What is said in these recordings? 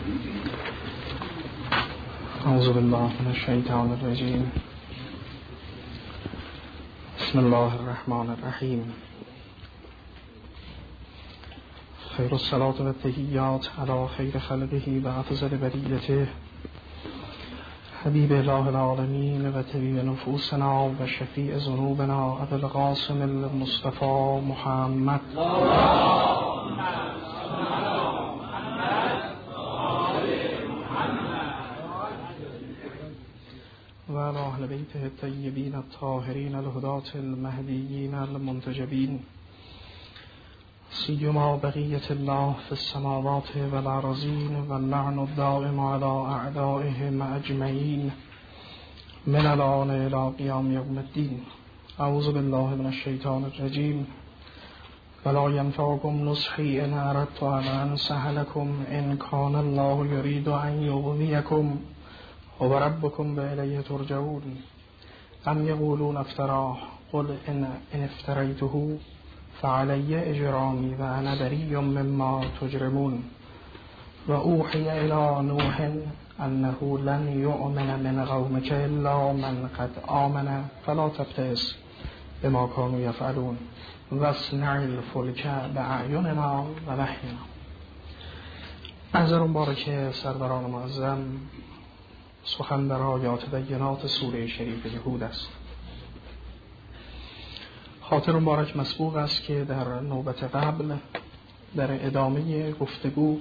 اعوذ بالله من الشیطان الرجیم. بسم الله الرحمن الرحیم. خیر الصلاة و التحیات علی خیر خلقه و افضل بریته حبیب اله العالمین و طبیب نفوسنا و شفیع ذنوبنا ابو القاسم المصطفى محمد و علی اهل بیته الطیبین الطاهرین الهداة المهدیین المنتجبین سیما بقیة الله في السماوات والأرضین واللعن الدائم على أعدائهم أجمعین من الآن إلى قیام یوم الدین. اعوذ بالله من الشیطان الرجیم. ولا ينفعكم نصحي إن أردت أن أنصح لكم إن كان الله يريد أن يغويكم هو ربكم وإليه ترجعون. أم يقولون افتراه قل إن افتريته فعلي إجرامي وأنا بريء مما تجرمون. وأوحي إلى نوح أنه لن يؤمن من قومك إلا من قد آمن فلا تبتئس بما كانوا يفعلون واصنع الفلك بأعيننا ووحينا. محضر مبارک سروران معظم، سخن در آیات بینات سوره شریف هود است. خاطر مبارک مسبوق است که در نوبت قبل در ادامه گفتگو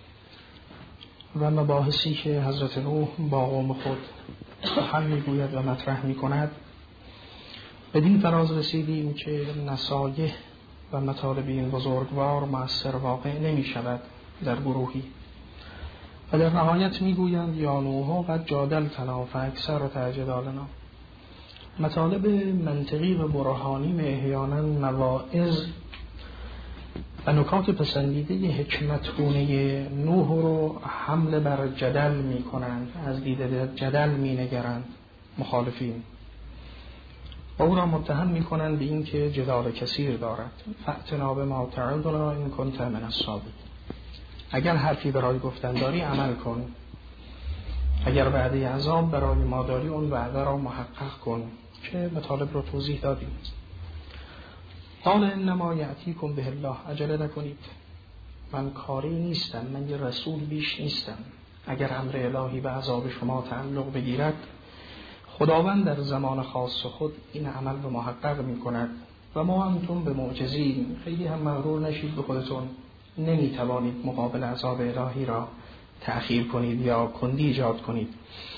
و مباحثی که حضرت نوح با قوم خود سخن میگوید و مطرح میکند بدین فراز رسیدیم که نصایح و مطالب این بزرگوار مؤثر واقع نمی شود در گروهی و در نهایت میگویند یا نوح قد جادلتنا فاکثرت جدالنا. مطالب منطقی و برهانی احیانا مواعظ و نکات پسندیده حکمتگونه نوح رو حمله بر جدل می کنند، از دید جدل می نگرند مخالفین و او را متهم می کنند به این که جدال کثیر دارد. فأتنا بما تعدنا ان کنت من الصادقین. اگر حرفی برای گفتن داری عمل کن، اگر وعده عذاب برای ما داری اون وعده را محقق کن که مطالب رو توضیح دادیم. قال انما یأتیکم به الله. عجله نکنید، من کاری نیستم، من یه رسول بیش نیستم. اگر امر الهی به عذاب شما تعلق بگیرد خداوند در زمان خاص خود این عمل رو محقق می کند و ما انتم به معجزین. خیلی هم مغرور نشید به خودتون، نمی توانید مقابل عذاب الهی را تأخیر کنید یا کندی ایجاد کنید.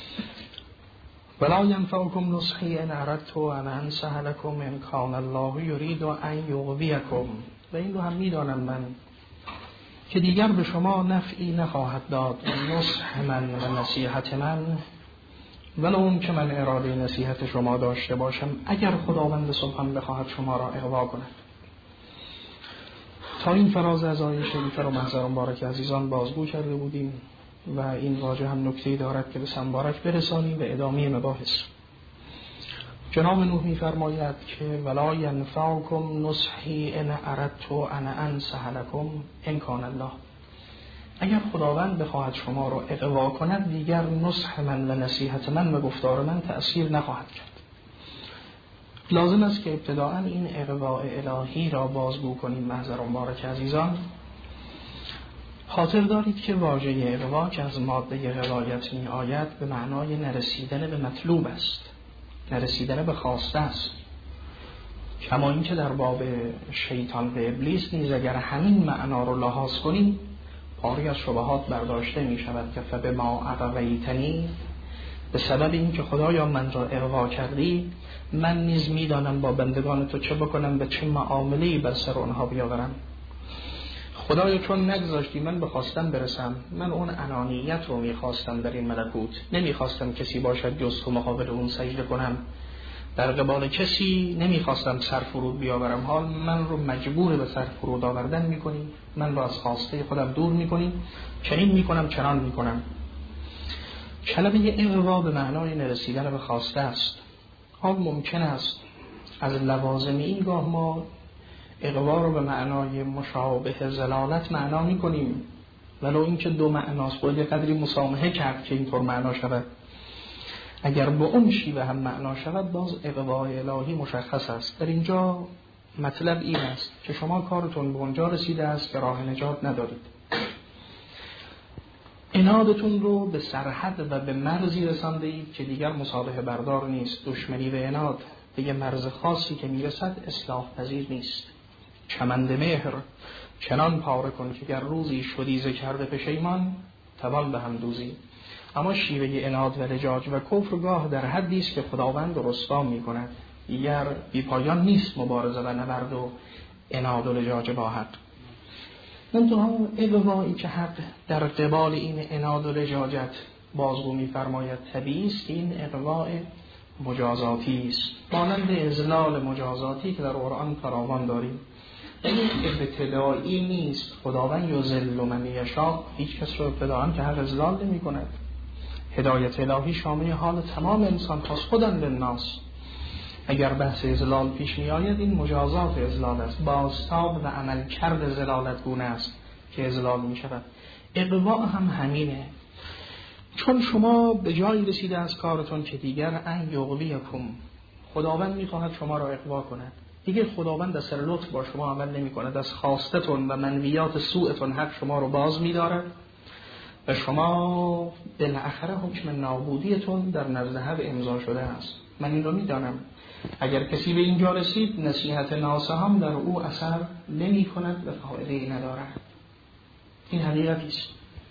ولا ينفعكم نصحي ان اردت ان انصح لكم ان كان الله يريد ان يغويكم. و این رو هم میدانم من که دیگر به شما نفعی نخواهد داد نصح من و نصیحت من، ولو که من اراده نصیحت شما داشته باشم اگر خداوند سبحان بخواهد شما را اغوا کند. تا این فراز از آیه شریفه رو محضر مبارک عزیزان بازگو کرده بودیم و این واژه هم نکته‌ای دارد که به سمبارک برسانیم به ادامه مباحث. جناب نوح می‌فرماید که ولا ينفعكم نصحي ان اردت ان انصح لكم ان كان الله. اگر خداوند بخواهد شما را اغوا کند دیگر نصح من و نصیحت من و گفتار من تأثیر نخواهد کرد. لازم است که ابتداءً این اغواء الهی را بازگو کنیم. محضر مبارک عزیزان، خاطر دارید که واژه اغوا که از ماده غوایت می آید به معنای نرسیدن به مطلوب است، نرسیدن به خواسته است. کما این که در باب شیطان و ابلیس نیز اگر همین معنا رو لحاظ کنیم پاری از شبهات برداشته می شود که فبما اغویتنی، به سبب این که خدایا من را اغوا کردی من نیز می دانم با بندگان تو چه بکنم و چه معامله‌ای بر سر آنها بیاورم. خدایا چون نگذاشتی من بخواستم برسم، من اون انانیت رو میخواستم در این ملکوت، نمیخواستم کسی باشد جز تو مقابل اون سجده کنم، در قبال کسی نمیخواستم سر فرود بیاورم، حال من رو مجبور به سر فرود آوردن میکنی، من رو از خواسته خودم دور میکنی، چنین میکنم چنان میکنم. کلمه اغوا به معنای نرسیدن به خواسته است. حال ممکن است از لوازم این گاه ما اغوا رو به معنای مشابه زلالت معنا می‌کنیم. ولو اینکه دو معناست باید یه قدری مسامحه کرد که اینطور معنا شود. اگر به اون شیوه هم معنا شود باز اقوا الهی مشخص است. در اینجا مطلب این است که شما کارتون به اونجا رسیده است که راه نجات ندارید، عنادتون رو به سرحد و به مرزی رسانده اید که دیگر مصالحه بردار نیست. دشمنی و عناد به یه مرز خاصی که میرسد اصلاح پذیر نیست. چمند مهر چنان پاره کن که گر روزی شدی ز کرده پشیمان توان به هم دوزی. اما شیوه عناد و لجاج و کفرگاه در حدی است که خداوند رسوا می‌کند. دیگر بی پایان نیست مبارزه و نبرد و عناد و لجاج با حق. منتها اقوایی که حق در قبال این عناد و لجاجت بازگو می‌فرماید طبیعی است که این اقوا مجازاتی است، مانند اذلال مجازاتی که در قرآن فراوان داریم. این ابتدایی نیست. خداوند یذل من یشاء، هیچ کس رو ابتداءً که حق اذلال نمی کند. هدایت الهی شامل حال تمام انسان خاص خودن للناس. اگر بحث اذلال پیش می آید این مجازات اذلال است، بازتاب و عمل کرد ذلالت گونه است که اذلال می شود. اقوا هم همینه، چون شما به جایی رسیده از کارتون که دیگر ان یغویکم، خداوند می خواهد شما را اقوا کند. دیگه خداوند از سر لطف با شما عمل نمی کند، از خواستتون و منویات سوءتون حق شما رو باز می دارد و شما بالاخره حکم نابودیتون در نزد حق امضا شده است. من این رو می دانم. اگر کسی به اینجا رسید نصیحت ناصحان در او اثر نمی کند و فایده‌ای ندارد. این حقیقتی است.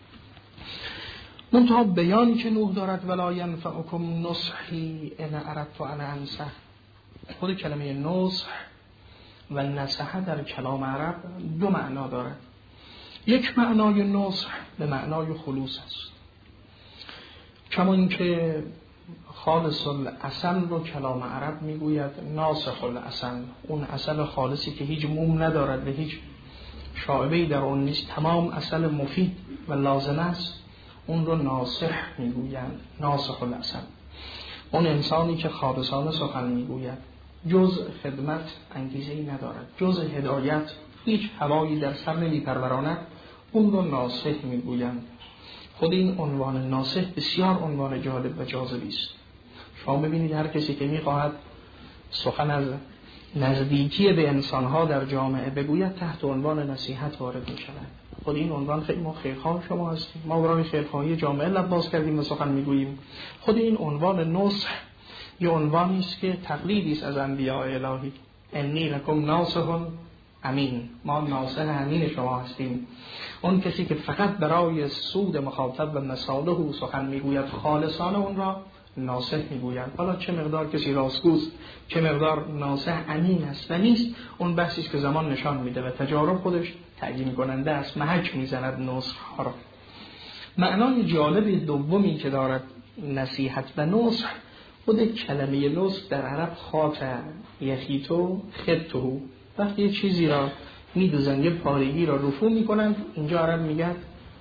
منتها بیانی که نوح دارد ولا ینفعکم نصحی ان اردت ان انصح، خود کلمه نصح و نصح در کلام عرب دو معنا دارد. یک معنای نصح به معنای خلوص است، کما اینکه خالص العسل رو کلام عرب میگوید ناصح العسل، اون عسل خالصی که هیچ موم ندارد و هیچ شائبه‌ای در اون نیست، تمام عسل مفید و لازم است، اون رو ناصح میگویند. ناصح العسل اون انسانی که خالصانه سخن میگوید، جز خدمت انگیزه‌ای ندارد، جز هدایت هیچ هوایی در سر نمیپروراند، اون رو ناصح میگویند. خود این عنوان ناصح بسیار عنوان جالب و جاذبی است. شما ببینید هر کسی که میخواهد سخن از نزدیکی به انسانها در جامعه بگوید تحت عنوان نصیحت وارد میشود. خود این عنوان خیلی ما خیرخواه شما هستیم، ما برای خیرخواهی جامعه لب باز کردیم و سخن میگوییم. خود این عنوان نصح یه عنوانی است که تقلیدی است از انبیاء الهی. انی لکم ناصح امین، ما ناصح امین شما هستیم. اون کسی که فقط برای سود مخاطب و مصالح او سخن میگوید، خالصانه اون را ناصح میگویند. حالا چه مقدار کسی راستگوست، چه مقدار ناصح امین است و نیست، اون بحثی است که زمان نشان میده و تجارب خودش تعیین کننده است، محک میزند نصح ها را. معنای جالب دومی که دارد نصیحت و نصح، خود کلمه نصح در عرب خاطر یخیتو خطو، وقتی یه چیزی را میدوزن، یه پارگی را رفو میکنند، اینجا عرب میگن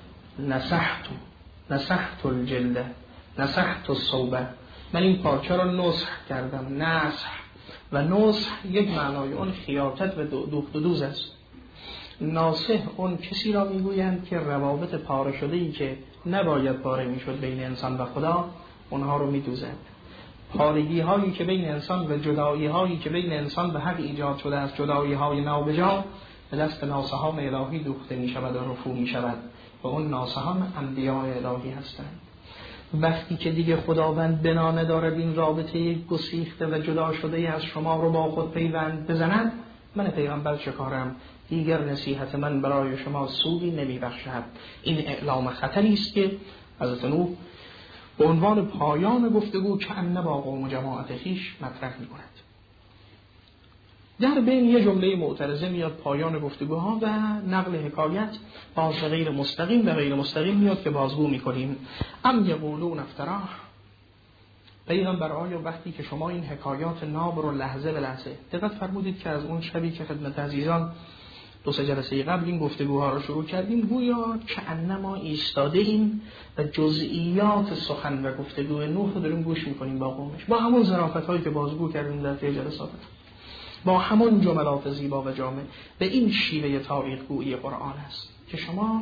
نصحت الجلده، نصحت الصوبه، من این پارچه را نصح کردم. نصح و نصح یک معنای اون خیاطت و دوخت و دوز است. ناصح اون کسی را میگویند که روابط پاره شده‌ای که نباید پاره میشد بین انسان و خدا، اونها رو میدوزند. پارگی هایی که بین انسان و جدایی هایی که بین انسان و حق ایجاد شده است، جدایی های نابجا، به دست ناصحان الهی دوخته می شود و رفو می شود و اون ناصحان انبیاء الهی هستند. وقتی که دیگه خداوند بنا ندارد این رابطه گسیخته و جدا شده از شما رو با خود پیوند بزند، من پیغمبر چه کارم؟ دیگر نصیحت من برای شما سودی نمی بخشد. این اعلام خطری است که حضرت نوح به عنوان پایان گفتگو که ان با قوم و جماعت خویش مطرح می کند. در بین یه جمله معترضه میاد پایان گفتگوها و نقل حکایت باز غیر مستقیم و غیر مستقیم میاد که بازگو میکنیم. ام یقولون افتراه، پیغمبر آیا وقتی که شما این حکایات ناب رو لحظه به لحظه، دقت فرمودید که از اون شبی که خدمت عزیزان 2-3 جلسه قبل این گفتگوها رو شروع کردیم، گویا که انما ایستاده ایم و جزئیات سخن و گفتگو نوح رو داریم گوش میکنیم با قومش، با همون ظرافت‌هایی که بازگو کردیم در طی جلسات، با همون جملات زیبا و جامع. به این شیوه تاریخ گویی قرآن است که شما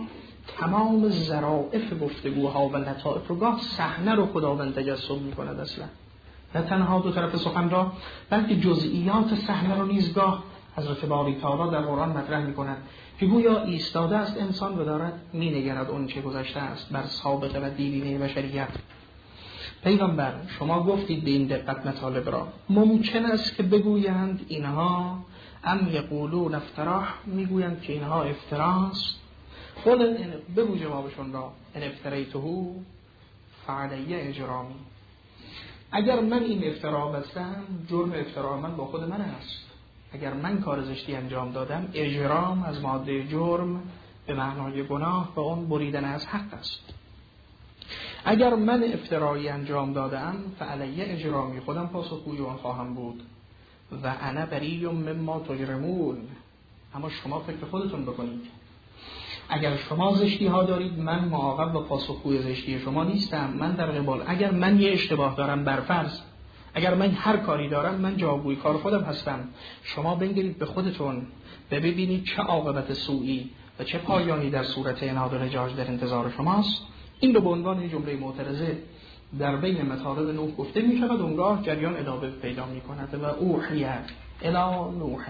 تمام ظرافت گفتگوها و لطائف رو گاه صحنه رو خداوند تجسم می‌کند اصلا، نه تنها دو طرف سخن را بلکه جزئیات صحنه رو نیز گاه حضرت باری تعالی در قرآن مطرح می‌کند که گویا ایستاده است انسان و دارد می‌نگرد اون چه گذشته است بر سابقه و دیرینه بشریت. پیغمبر شما گفتید به این دقت مطالب را، ممکن است که بگویند اینها ام یقولون افتراه، میگویند که اینها افتراست. قل بگو جوابشون را ان افتریته فعلی اجرامی، اگر من این افترا بستم جرم افترا من با خود من است، اگر من کار زشتی انجام دادم اجرام از ماده جرم به معنای گناه و اون بریدن از حق است. اگر من افترایی انجام دادم فعلی اجرامی، خودم پاسخگوی آن خواهم بود و انا بری مما تجرمون. اما شما فکر خودتون بکنید، اگر شما زشتی ها دارید من معاقب و پاسخگوی زشتی شما نیستم، من در قبال اگر من یه اشتباه دارم برفرض، اگر من هر کاری دارم من جوابگوی کار خودم هستم. شما بنگرید به خودتون ببینید چه عاقبت سوئی و چه پایانی در صورت اناد و لجاج در انتظار شماست. این رو به عنوان جمله معترضه در بین مطالب نوح گفته می شود، اونگاه جریان ادامه پیدا می کند و اوحی الی نوح،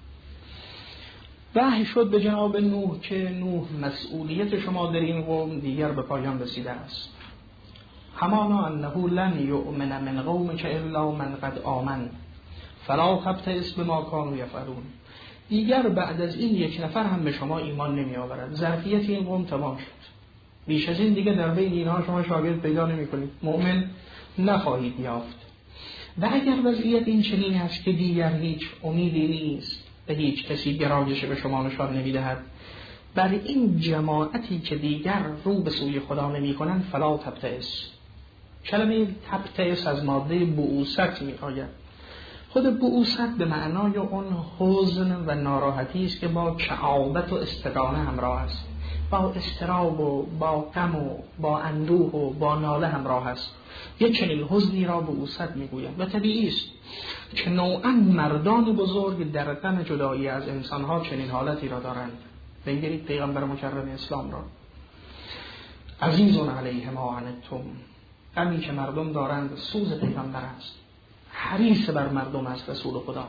وحی شد به جناب نوح که نوح مسئولیت شما در این قوم دیگر به پایان رسیده است. همانا انه لن یؤمن من قومک الا من قد آمن فلا تبتئس بما کانوا یفعلون. دیگر بعد از این یک نفر هم به شما ایمان نمی آورد. ظرفیت این قوم تمام شد، بیش از این دیگه در بین اینها شما شاگرد پیدا نمی کنید، مؤمن نخواهید یافت. و اگر وضعیت این چنین است که دیگر هیچ امیدی نیست و هیچ کسی گرایش به شما نشان نمی دهد، بر این جماعتی که دیگر رو به سوی خدا نمی کنند فلا تبتئس. کلمه تبتئس از ماده بؤوست می آید. خود بؤوست به معنای اون حزن و ناراحتی است که با کآبت و استرانه همراه است، با اضطراب و با غم و با اندوه و با ناله همراه است. یک چنین حزنی را بؤوست میگویند و طبیعی است که نوعا مردان بزرگ در غم جدایی از انسانها چنین حالتی را دارند. بنگرید پیغمبر مکرم اسلام را، عزیزون علیه ما عنتم، غمی که مردم دارند سوز پیغمبر است، حریص بر مردم است رسول خدا.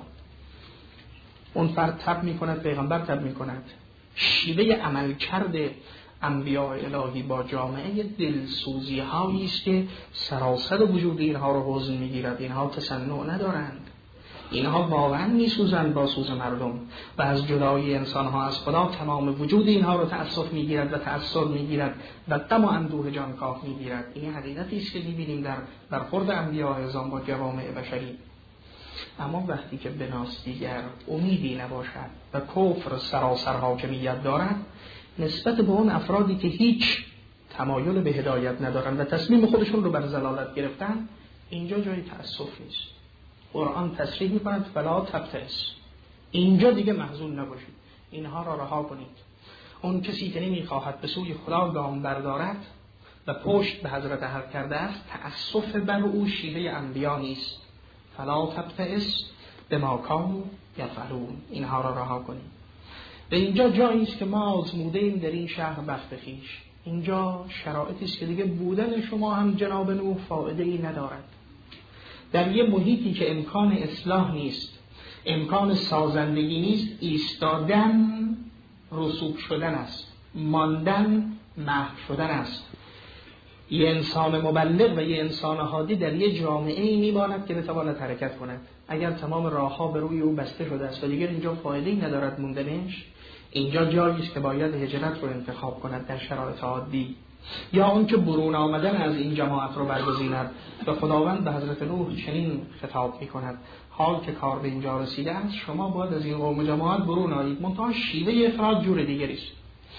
اون فرد تب می کند، پیغمبر تب می کند. شیوه عمل کرده انبیاء الهی با جامعه دلسوزی هایی است که سراسر وجود اینها رو حزن می گیرد. اینها تصنع ندارند، اینها واقعا می سوزند با سوز مردم و از جدایی انسان ها از خدا تمام وجود اینها رو تأسف می گیرد و تأثر می گیرد و غم و اندوه جانکاه می گیرد. این حقیقتی است که می بینیم در برخورد انبیاء اعظام با جوامع بشری. اما وقتی که به ناس دیگر امیدی نباشد و کفر سراسر حاکمیت دارد نسبت به اون افرادی که هیچ تمایل به هدایت ندارند و تصمیم خودشون رو بر ضلالت گرفتن، اینجا جای تأسف نیست. قرآن تصریح می‌کند فلا تبتئس، اینجا دیگه محزون نباشید، اینها را رها کنید. اون کسی که نمی‌خواهد به سوی خدا گام بردارد و پشت به حضرت حق کرده است، تأسف بر او شیوه انبیا نیست. فلا تبتئس بما کانوا یفعلون، اینها را رها کنید. و اینجا جایی است که ما آزموده ایم در این شهر بخت خویش. اینجا شرایطی است که دیگه بودن شما هم جناب نوح فایده ای ندارد. در یه محیطی که امکان اصلاح نیست، امکان سازندگی نیست، ایستادن رسوب شدن است، ماندن محو شدن است. یه انسان مبلغ و یه انسان هادی در یه جامعه ای میماند که بتواند حرکت کند. اگر تمام راهها به روی او بسته شده است و دیگر اینجا فایده‌ای ندارد موندنش، اینجا جایی است که باید هجرت رو انتخاب کند در شرایط عادی، یا اون که برون آمدن از این جماعت رو برگزیند. و خداوند به حضرت نوح چنین خطاب می‌کند: حال که کار به اینجا رسیده است شما باید از این قوم جماعت برون آیید. منتها شیوه افراد جور دیگری است.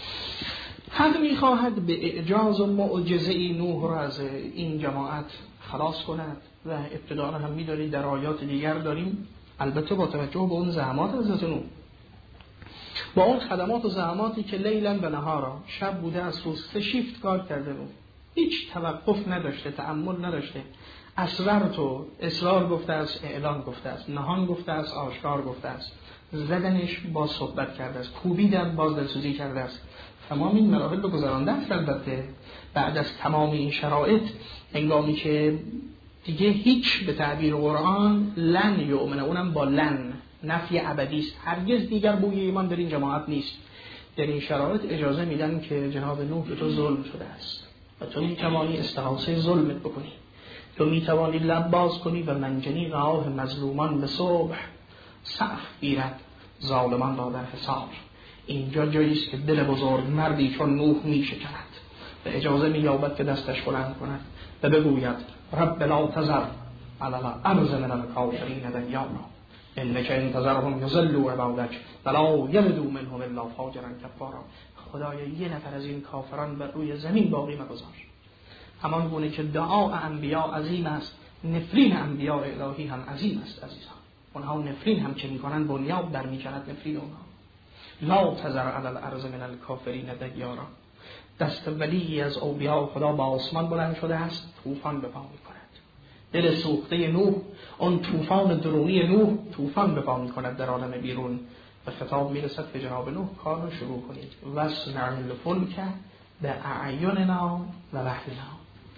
حق می‌خواهد به اعجاز و معجزه نوح را از این جماعت خلاص کند و ابتداء هم می‌دارید در آیات دیگر داریم، البته با توجه به اون زحمات حضرت نوح، با اون خدمات و زحماتی که لیلا و نهارا، شب بوده از روز، 3 شیفت کار کرده بود، هیچ توقف نداشته، تأمل نداشته. اسرار تو اصرار گفته است، اعلان گفته است، نهان گفته است، آشکار گفته است، زدنش با صحبت کرده است، کوبیدن باز دلسوزی کرده است. تمام این مراحل رو گذرانده است. البته بعد از تمام این شرایط، هنگامی که دیگه هیچ به تعبیر قرآن لن یؤمنه، اونم با لن نفی ابدی است، هرگز دیگر بوی ایمان در این جماعت نیست، در این شرایط اجازه میدن که جناب نوح به تو ظلم شده است و تو میتوانی استغاثه ظلمت بکنی، تو میتوانی لب باز کنی و منجنی آه مظلومان به صبح سخت گیرد ظالمان را در حساب. اینجا جایی است که دل بزرگ مردی چون نوح میشکند و اجازه مییابد که دستش بلند کند و بگوید رب لا تذر علی الارض من الکافرین دیارا انک ان تذرهم یضلوا عبادک ولا یلدوا منهم الا فاجرا کفارا. خدایا یه نفر از این کافران بر روی زمین باقی مگذار. همان گونه که دعا انبیا عظیم است، نفرین انبیا الهی هم عظیم است عزیزان. اونها نفرین هم که میکنن بنیاد در میکند نفرین اونها. لا تذر علی الارض من الکافرین دیارا. دست ولی از اولیاء خدا با آسمان بلند شده است، طوفان به پا میکند. دل سوخته نوح، اون طوفان درونی نوح طوفان به پا میکند در عالم بیرون و خطاب میرسد به جناب نوح کار رو شروع کنید. واصنع الفلک باعیننا و وحینا.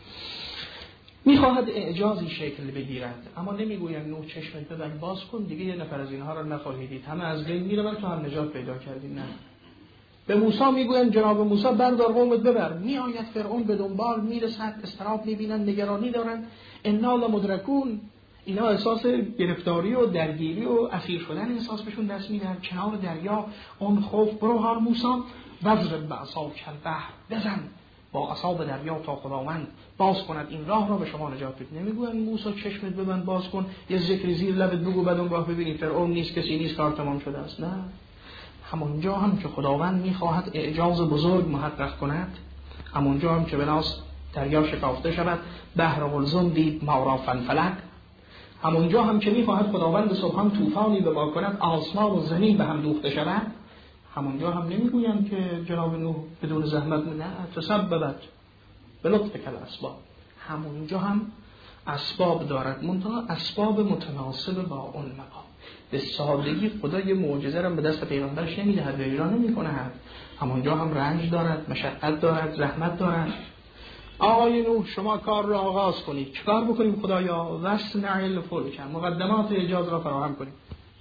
میخواهد اعجازی شکل بگیرد، اما نمیگوید نوح چشمت ببند باز کن دیگه یه نفر از اینها رو نخواهیدید، همه از بین میرون تو هم نجات پیدا کردی. نه، به موسی میگویند جناب موسی بردار قومت ببر. میآید فرعون به دنبال میرسد، استراب میبینند، نگرانی دارند، انا لمدرکون. اینا احساس گرفتاری و درگیری و اسیر شدن احساس بهشون دست میدن. کنار دریا اون خوف، برو هار موسی وضرب بعصاک البحر، بزن با عصا به دریا تا خداوند باز کند این راه را به شما نجات بده. نمیگویند موسی چشمت ببند باز کن، یه ذکری زیر لبت بگو بعد اون راه ببینی فرعون نیست، کسی نیست، کار تمام شده است. نه، همونجا هم که خداوند میخواهد اعجاز بزرگ محقق کند، همونجا هم که بناس دریا شکافته شود، بحر قلزم دید ما را فنفلک، همونجا هم که میخواهد خداوند صبحان طوفانی به ما کند، آسمان و زمین به هم دوخته شود، همونجا هم نمیگویم که جناب نوح بدون زحمت، نه، تسببت به لطفک الاسباب. همونجا هم اسباب دارد، منتها اسباب متناسب با اون مقام. به سادگی خدا یه معجزه را به دست پیغمبرش نمیدهد و اجرا نمی‌کند. همونجا هم رنج دارد، مشقت دارد، زحمت دارد. آقای نوح شما کار را آغاز کنید. چیکار بکنیم خدایا؟ واصنع الفلک، مقدمات اعجاز را فراهم کنید.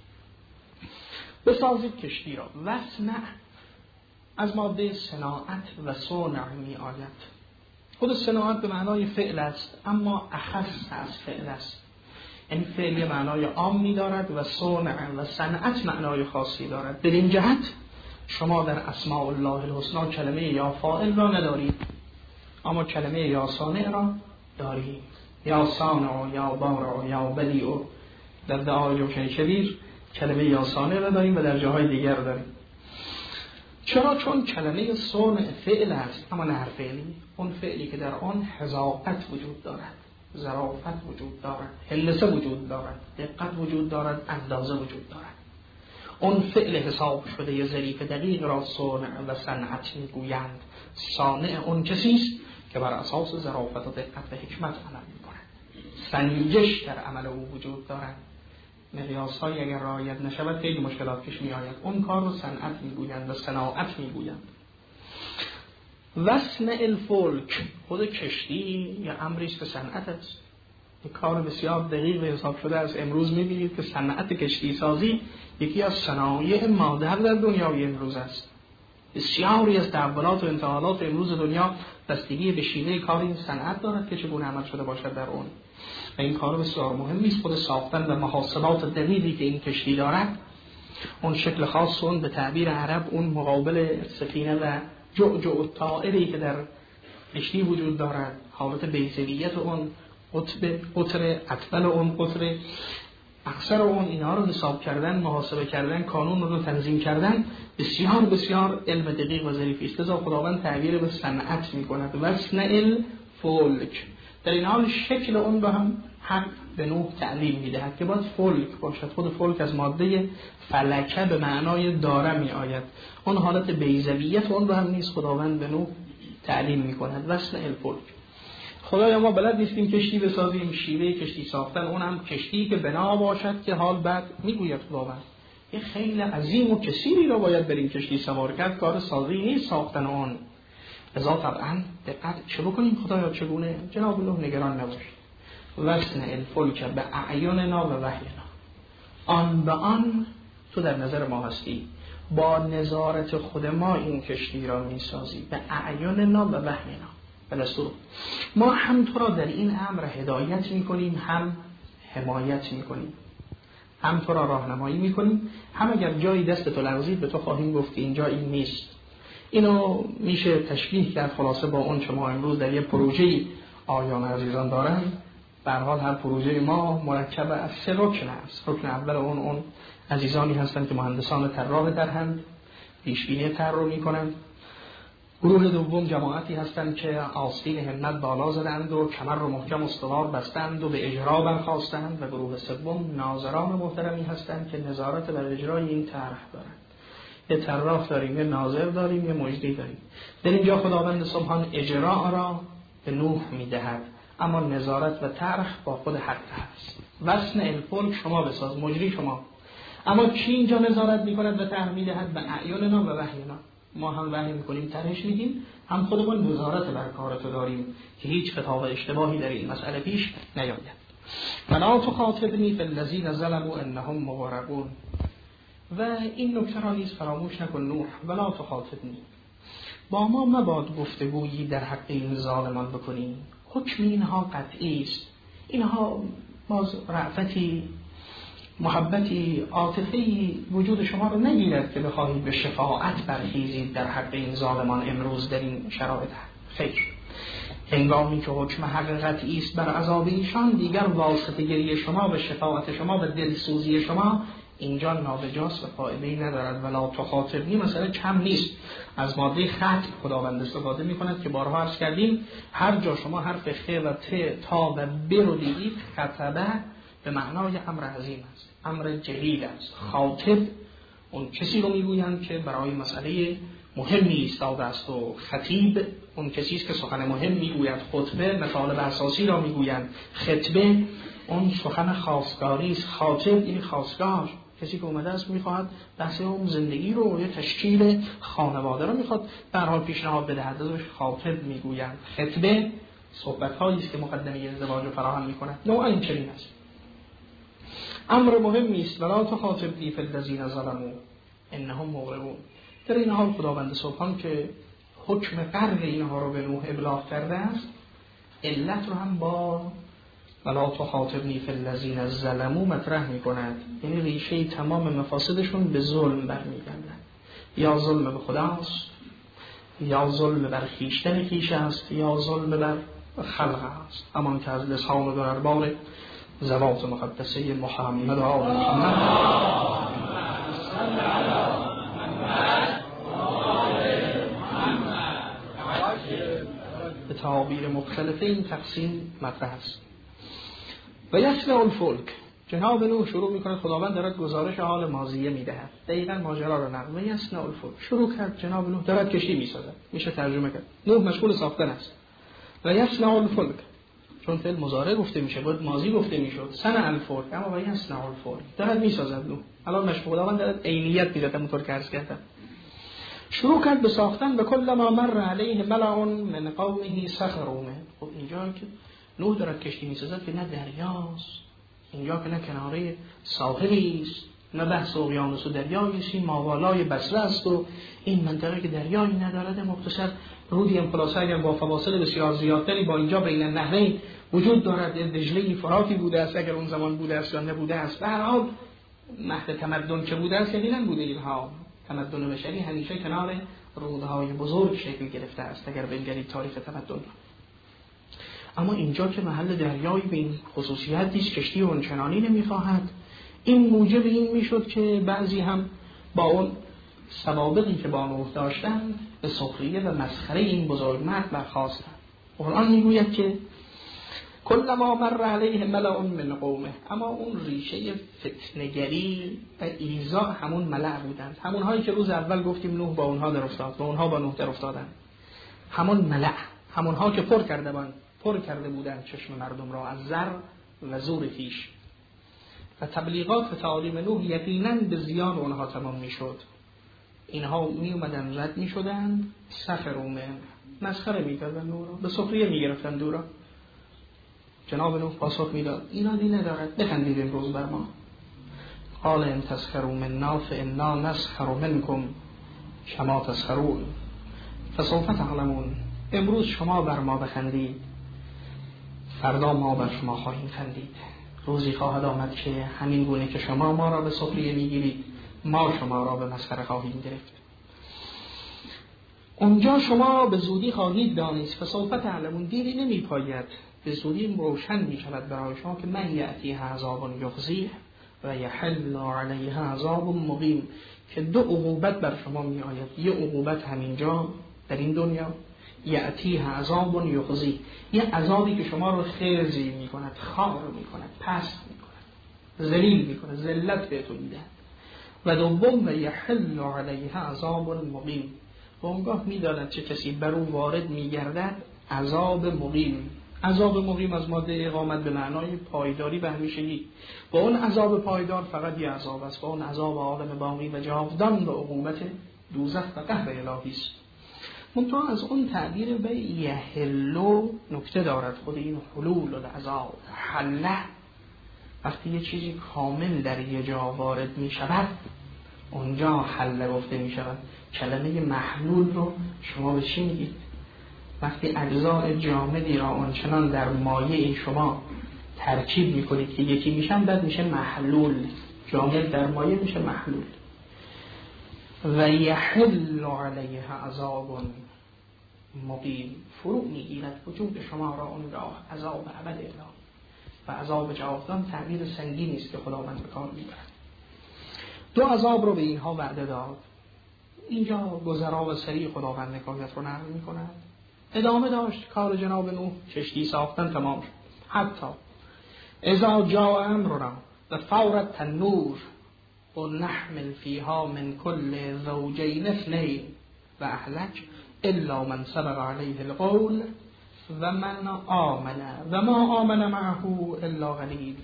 بسازید کشتی را. واصنع از ماده صناعت و صنع می آید. خود صناعت به معنای فعل است، اما اخص از فعل است. این فعل یه معنای عام می دارد و صنع و صنعت معنای خاصی دارد. در این جهت شما در اسماء الله الحسنا کلمه یا فاعل را ندارید، اما کلمه یا صانع را دارید. یا صانع، یا بارع، یا بدیع. در دعای جوشن کبیر کلمه یا صانع را داریم و در جاهای دیگر داریم. چرا؟ چون کلمه صنع فعل است، اما نه هر فعلی. اون فعلی که در آن حذاقت وجود دارد، ظرافت وجود دارد، حلسه وجود دارد، دقت وجود دارد، اندازه وجود دارد. اون فعل حساب شده ظریف دقیق را صنع و صنعت میگویند. صانع اون کسی است که بر اساس ظرافت و دقت و حکمت عمل میکند. سنجش در عمل او وجود دارد. مقیاس‌های اگر رعایت نشود خیلی مشکلات پیش می‌آید. اون کار رو صنعت میگویند و صناعت میگویند. واصنع الفلک، خود کشتی یا امری است که صنعت است. یک کار بسیار دقیق و حساب شده است. امروز می‌بینید که صنعت کشتی سازی یکی از صنایع مادر در دنیای امروز است. بسیاری از تحولات و انتقالات امروز دنیا بستگی به شیوه کار این صنعت دارد که چگونه عمل شده باشد در اون. و این کار بسیار مهمی است. خود ساختن و محاسبات دقیقی که این کشتی دارد، اون شکل خاص، اون به تعبیر عرب اون مقابل سفینه و جعجع و طائری که در کشتی وجود دارد، حالت بیضویت اون، قطر اطول اون، قطر اکثر اون، اینا رو حساب کردن، محاسبه کردن، کانون رو تنظیم کردن، بسیار بسیار علم دقیق و ظریفی است. لذا خداوند تعبیر به صنعت می‌کند. واصنع الفلک. در این حال شکل اون رو هم حق به نوح تعلیم می‌دهد که باید فلک باشد. خود فلک از ماده فلکه به معنای داره می‌آید. اون حالت بیضویت اون رو هم نیز خداوند به نوح تعلیم می‌کند. واصنع الفلک. خدایا ما بلد نیستیم کشتی بسازیم، شیوه کشتی ساختن اون هم کشتی که بنا باشد که حال بعد میگوید خداوند یه خیلی عظیم و کثیری رو باید بریم کشتی سوار کرد، کار سازی نیست ساختن آن. لذا طبعا دقت چه بکنیم خدایا چگونه؟ جناب نوح نگران نباشید. وسن الفلک به اعیننا و وحینا، آن به آن تو در نظر ما هستی، با نظارت خود ما این کشتی را میسازی، به اعیننا و وحینا. بلستو ما هم تو را در این امر هدایت میکنیم، هم حمایت میکنیم، هم تو را راهنمایی میکنیم، هم اگر جایی دست تو لغزید به تو خواهیم گفت که اینجا این نیست. اینو میشه تشبیه کرد خلاصه با اون که ما امروز در یه پروژه آیان عزیزان دارن. به هر حال هر پروژه ما مرکب از 3 رکن است. رکن اول اون عزیزانی هستند که مهندسان طراح درهند، پیشبینی طراح میکنند. گروه دوم جماعتی هستند که آستین همت بالا زدند و کمر رو محکم استوار بستند و به اجرا برخاستند. و گروه سوم ناظران محترمی هستند که نظارت بر اجرای این طرح دارند. یه طراح داریم، یه ناظر داریم، یه مجری داریم. در اینجا خداوند سبحان اجرا را به نوح میدهد، اما نظارت و طرح با خود حق هست. وسن الفلک شما بساز، مجری شما. اما کی اینجا نظارت میکند و طرح میدهد؟ به اعیننا و وحینا. ما هم وحی میکنیم، طرحش میدیم، هم خودمون نظارت بر کارتو داریم که هیچ خطاب اشتباهی در این مسئله پیش نیاید. فلا تخاطبنی فی الذین ظلموا انهم مغرقون. و این نکته را نیز فراموش نکن نوح، ولا تخاطبنی، با ما مباد گفتگویی در حق این ظالمان بکنی. حکم اینها قطعی است. اینها باز رأفتی، محبتی، عاطفه‌ای وجود شما رو نگیرد که بخواهید به شفاعت برخیزید در حق این ظالمان امروز در این شرایط. خیر، هنگامی که حکم حقیقتی است بر عذاب ایشان، دیگر واسطه گری شما به شفاعت شما و دلسوزی شما اینجا نابجاست و فایده‌ای ندارد. ولا تخاطبنی مثلا کم نیست، از ماده خط خداوند استفاده می‌کند که بارها عرض کردیم هر جا شما حرف خ و ت تا و ب رو دیدید، خطبه به معنای امر عظیم است، امر جلیل است. خاطب اون کسی رو میگویند که برای مسئله مهمی ایستاده است و خطیب اون کسی است که سخن مهم میگوید. خطبه مطالب اساسی را میگویند. خطبه اون سخن خواستگاری است. خاطب این خواستگار، کسی که اومده است میخواد بحث اون زندگی رو یا تشکیل خانواده رو میخواد به هر حال پیشنهاد بدهد، ازش خاطب میگویند. خطبه صحبت‌هایی است که مقدمه ازدواج رو فراهم می‌کند. نوع این چنین است. امر مهمی است. ولا تخاطبنی فی الذین ظلموا انهم مغرقون. در این حال خداوند سبحان که حکم غرق اینها رو به نوح ابلاغ کرده است، علت رو هم با ولا تخاطبنی فی الذین ظلموا مطرح می‌کند. یعنی ریشه تمام مفاسدشون به ظلم برمیگردد. یا ظلم به خداست، یا ظلم بر خویشتن خویش است، یا ظلم بر خلق است. همان که از لسان دربار زوات مقدسه محمد آل محمد به تعابیر مختلف این تقسیم مطرح است. و یصنع الفلک، جناب نوح شروع میکنه، خداوند دارد گزارش حال ماضیه میدهد، دقیقاً ماجرا رو نقل. و یصنع الفلک شروع کرد، جناب نوح دارد کشتی میسازد. میشه ترجمه کرد نوح مشغول ساختن است. و یصنع الفلک چون فعل مضارع گفته میشه بود ماضی گفته میشد. صنع الفلک، اما و یصنع الفلک دارد میسازد. نوح الان مشغول، خداوند دارد عینیت میده، همونطور که عرض کردم. شروع کرد به ساختن. به کل ما مر علیه ملأ من قومه سخروا منه. خب اینجا که نوح دارد کشتی میسازد که نه دریاست، اینجا که نه کناره ساحلی است، نه بحث اقیانوس و دریایی است، این ماوالای بصره است و این منطقه که دریایی ندارد، مختصر رودی هم خلاصه اگر با فواصل بسیار زیادتری با اینجا بین النهرین وجود دارد. دجله فراتی بوده است اگر اون زمان بوده است یا نبوده است. به هر حال مهد تمدن که بوده است یقینا بوده. اینها تمدن بشری همیشه کنار رودهای بزرگ شکل گرفته است اگر بنگرید تاریخ تمدن. اما اینجا که محل دریایی به این خصوصیت نیست، کشتی اونچنانی نمیخواهد. این موجب این میشد که بعضی هم با اون سوابقی که با نوح داشتند به سخریه و مسخره این بزرگمرد برخاستند. قرآن میگوید که کلما مر علیه ملأ من قومه، اما اون ریشه فتنه‌گری و ایذا همون ملأ بودند، همون هایی که روز اول گفتیم نوح با اونها در افتاد و اونها با نوح در افتادند. همون ملأ، همون ها که پر کرده بودند چشم مردم را از زر و زور خویش. و تبلیغات تعالیم نوح یقیناً به زیان اونها تمام میشد. اینها می اومدن رد می شدن، سخروا منه، مسخره میکردن نوح را، به سخریه میگرفتن نوح را. جناب نوح پاسخ میداد اینا دین ندارد، بخندید امروز بر ما. قال ان تسخروا منا فانا نسخر منکم کما تسخرون فسوف تعلمون. امروز شما بر ما بخندید، فردا ما بر شما خواهیم خندید. روزی خواهد آمد که همین گونه که شما ما را به سخریه میگیرید، ما شما را به مسخره خواهیم گرفت. اونجا شما به زودی خواهید دانست. فسوف تعلمون، دیری نمی پاید، به زودی روشن می شود برای شما که من یأتیها عذاب یخزیه و یحل علیها عذاب مقیم، که دو عقوبت بر شما می آید. یه عقوبت همینجا در این دنیا، یأتیها عذاب یخزی، یه عذابی که شما رو خزی می کند، خار می کند، پست می کند، ذلیل می کند، ذلت بهتون میده. و دوم و یحل علیها عذاب مقیم، و اونگاه میداند چه کسی بر او وارد میگردد عذاب مقیم. عذاب مقیم از ماده اقامت به معنای پایداری و همیشگی. با اون عذاب پایدار فقط یه عذاب است، با اون عذاب عالم باقی و جاودان و عقوبت دوزخ و قهر الهی است. منتها از اون تعبیر به یحلو نکته دارد. خود این حلول العذاب، حله، وقتی یه چیزی کامل در یه جا وارد می شود اونجا حله گفته می شود. کلمه محلول رو شما به چی میگید؟ وقتی اجزاء جامدی را آنچنان در مایه شما ترکیب میکنید که یکی میشن، بعد میشه محلول. جامد در مایه میشه محلول. و یحل علیها عذاب مقیم، فرو میگیرد وجود شما را اون راه عذاب ابد الهی و عذاب جاودان. تعبیر سنگینی است که خداوند به کار میبرد. دو عذاب رو به اینها وعده داد. اینجا گذرا و سریع خداوند حکایت رو نقل میکند. ادامه داشت کار جناب نوح، کشتی ساختن تمام شد. حتی اذا جاء امرنا و فورت تنور و نحمل فیها من کل زوجین اثنین و اهلک الا من سبق علیه القول و من آمن و ما آمن معه الا قلیل.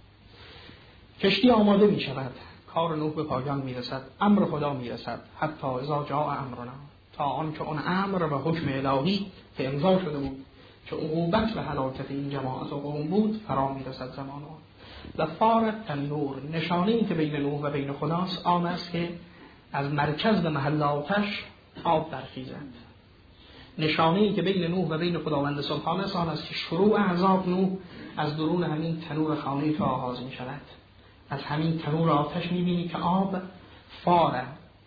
کشتی آماده می شود، کار نوح به پایان می رسد، امر خدا می رسد. حتی اذا جاء امرنا، تا آن که اون امر و حکم الهی که امضا شده بود که عقوبت و هلاکت این جماعت و قوم بود فرا می رسد زمان آن. و فارت تنور، نشانه این که بین نوح و بین خداست آن است که از مرکز به محل آتش آب برخیزد. نشانه این که بین نوح و بین خداوند سبحانه است آن است که شروع عذاب نوح از درون همین تنور خانه تو آغاز می شود. از همین تنور آتش می بینی که آب فاره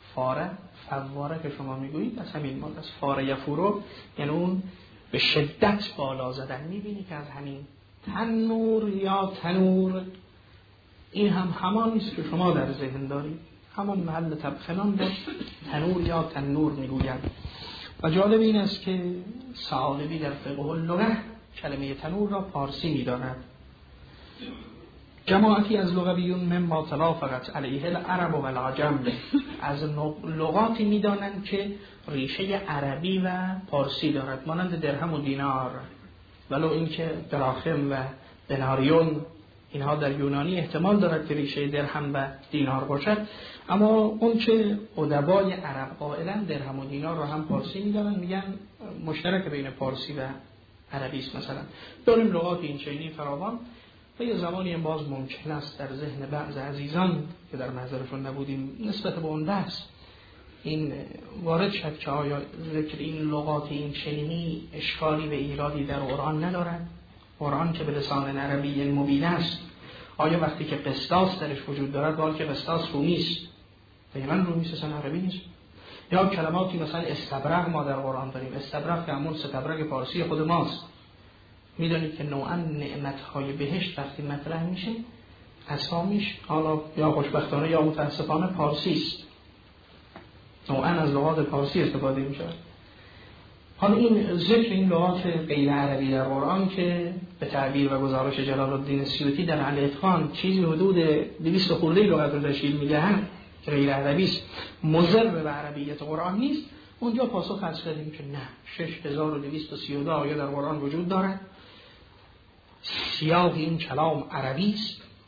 فواره که شما میگویید از همین ماده است. فاره یفورو یعنی اون به شدت بالا زدن. میبینی که از همین تنور یا تنور، این هم همان است که شما در ذهن دارید، همان محل تبخنان با تنور یا تنور میگوید. و جالب این است که ثعالبی در فقه اللغه کلمه تنور را پارسی میداند. جماعتی از لغویون مما تلافقت علیه العرب و العجم، از لغاتی میدانند که ریشه عربی و پارسی دارد، مانند درهم و دینار، ولو اینکه دراخم و دناریون اینها در یونانی احتمال دارد که ریشه درهم و دینار باشد، اما اون چه ادبای عرب قائلن درهم و دینار رو هم پارسی میدانند، میگن مشترک بین پارسی و عربی است. مثلا داریم لغات این چنینی فراوان و یه زمانی هم باز ممکن است در ذهن بعض عزیزان که در محضرشون نبودیم نسبت به اون بحث این وارد شد که آیا ذکر این لغات این چنینی اشکالی و ایرادی در قرآن ندارد؟ قرآن که به لسان عربی مبین است، آیا وقتی که قسطاس درش وجود دارد باید که قسطاس رومی است؟ دقیقاً رومی است، اصلا عربی نیست. یا کلماتی مثلا استبرق ما در قرآن داریم، استبرق که همون ستبرق پارسی خود ماست. میدونید که نوعاً نعمت‌های بهشت وقتی مطرح میشه اسامیش حالا یا خوشبختانه یا متاسفانه پارسی است، نوعاً از لغات پارسی استفاده میشه. حالا این ذکر این لغات غیر عربی در قرآن که به تعبیر و گزارش جلال الدین سیوطی در الاتقان چیزی حدود 200 خورده لغت رو تشکیل میدهند که غیر عربی است، مضر به عربیت قرآن نیست، اونجا پاسخ از کردیم که نه، 6232 آیه در قرآن وجود دارد، سیاق این کلام عربی است،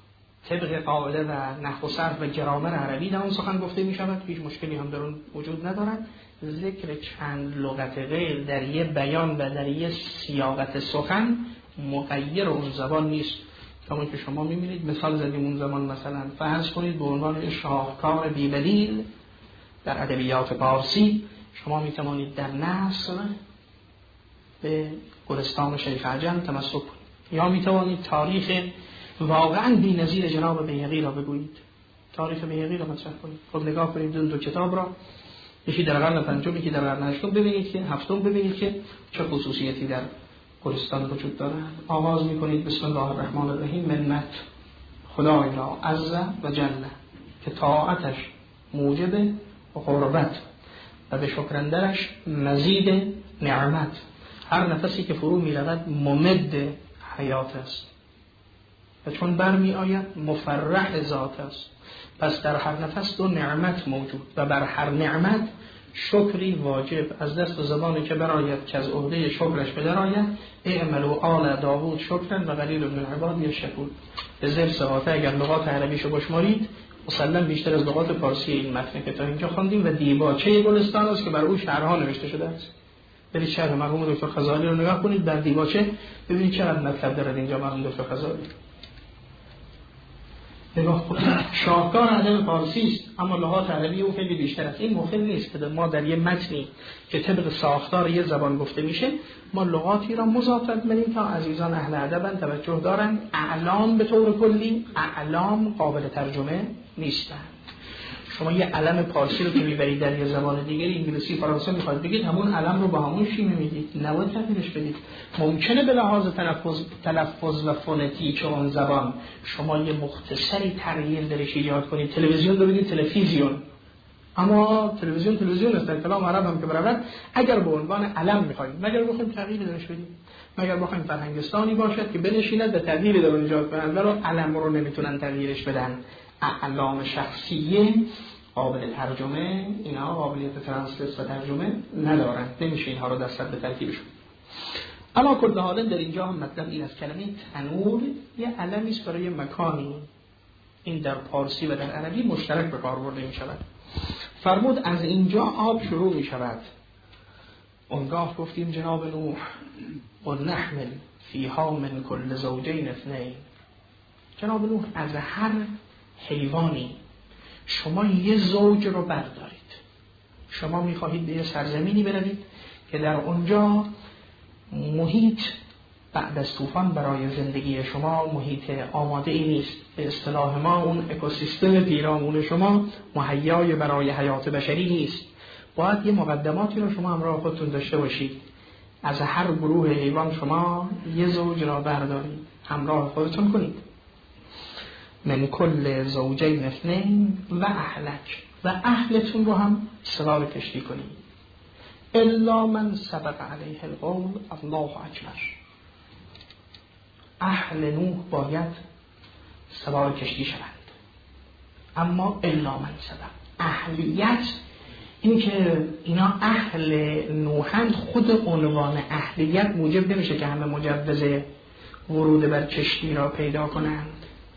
طبق قاعده و نحو و صرف و گرامر عربی در اون سخن گفته می شود، هیچ مشکلی هم در اون وجود ندارد. ذکر چند لغت غیر در یه بیان و در یه سیاقت سخن مغیر اون زبان نیست. کما که شما می‌بینید مثال زدیم اون زمان، مثلا فرض کنید به عنوان شاهکار بی‌بدیل در ادبیات فارسی شما می‌توانید در نثر به گلستان شیخ عجم تمسک کنید، یا می‌توانید تاریخ واقعاً بی‌نظیر جناب بیهقی را بگویید، تاریخ بیهقی را مطرح کنید. خب نگاه کنید اون دو کتاب را، یکی در قرن پنجم یکی در قرن هشتم، ببینید که هفتم، ببینید که چه خصوصیتی در گلستان وجود دارد. آغاز می‌کنید بسم الله الرحمن الرحیم، منت خدای را عز و جل که طاعتش موجب قربت و به شکرندرش مزید نعمت، هر نفسی که فرو می‌رود ممد حیات است و چون برمی آید مفرح ذات است. پس در هر نفس دو نعمت موجود و بر هر نعمت شکری واجب از دست و زبانی که براید که از عهده شکرش بدر آید. اعملوا آل داوود شکرا و قلیل من عبادی الشکور. به زیر سقاطه اگر لغات عربیشو بشمارید مسلم بیشتر از لغات فارسی این متن که تا اینجا خواندیم و دیباچه گلستان است که بر او شرح‌ها نوشته شده است. برید شرح مرحوم دکتر خزالی رو نگاه کنید در دیباچه، ببینید چقدر مطلب داره اینجا مرحوم دکتر خزالی. نگاه کنید شاهکار ادب فارسی است اما لغات عربی او خیلی بیشتر است. این مخل نیست که ما در یه متنی که طبق ساختار یه زبان گفته میشه ما لغاتی را مضافت کنیم تا عزیزان اهل ادب توجه دارن. اعلام به طور کلی اعلام قابل ترجمه نیستند. شما یه علم پارسی رو که میبرید در یه زبان دیگری، انگلیسی، فرانسه میخواد بگید، همون علم رو با همون شیمه میگید، نباید تغییرش بدید. ممکنه به لحاظ تلفظ و فونتیک اون زبان شما یه مختصری تغییر درش ایجاد کنید. تلویزیون رو بگید تلویزیون، اما تلویزیون است در کلام عرب هم که برود. اگر به عنوان علم میخواید، مگر بخواید تغییر درش بدید، مگر بخواید فرهنگستانی باشد که بنشیند و تغییر در اون ایجاد کنند، ولی علم رو نمیتونن تغییرش بدن. اعلام شخصیه قابل ترجمه، اینا قابلیت ترنسلیت و ترجمه ندارن، نمیشه اینها رو دست به ترکیبشون. اما کل حالا در اینجا هم مطلب این است کلمه تنور یه علمی است برای مکانی، این در پارسی و در عربی مشترک به کار برده می شود. فرمود از اینجا آب شروع می شود. اونگاه گفتیم جناب نوح و نحمل فیها من کل زوجین اثنین. جناب نوح از هر حیوانی شما یه زوج رو بردارید. شما میخواهید به یه سرزمینی بروید که در اونجا محیط بعد از طوفان برای زندگی شما محیط آماده ای نیست. به اصطلاح ما اون اکوسیستم پیرامون شما مهیای برای حیات بشری نیست. باید یه مقدماتی رو شما همراه خودتون داشته باشید. از هر گروه حیوان شما یه زوج را بردارید همراه خودتون کنید. من کل زوجین اثنین و اهلک، و اهلتون رو هم سوار کشتی کنید. الا من سبق علیه القول الله اکبر. اهل نوح باید سوار کشتی شوند، اما الا من سبق. اهلیت این که اینا اهل نوحند، خود عنوان اهلیت موجب نمیشه که همه مجوز ورود بر کشتی را پیدا کنند.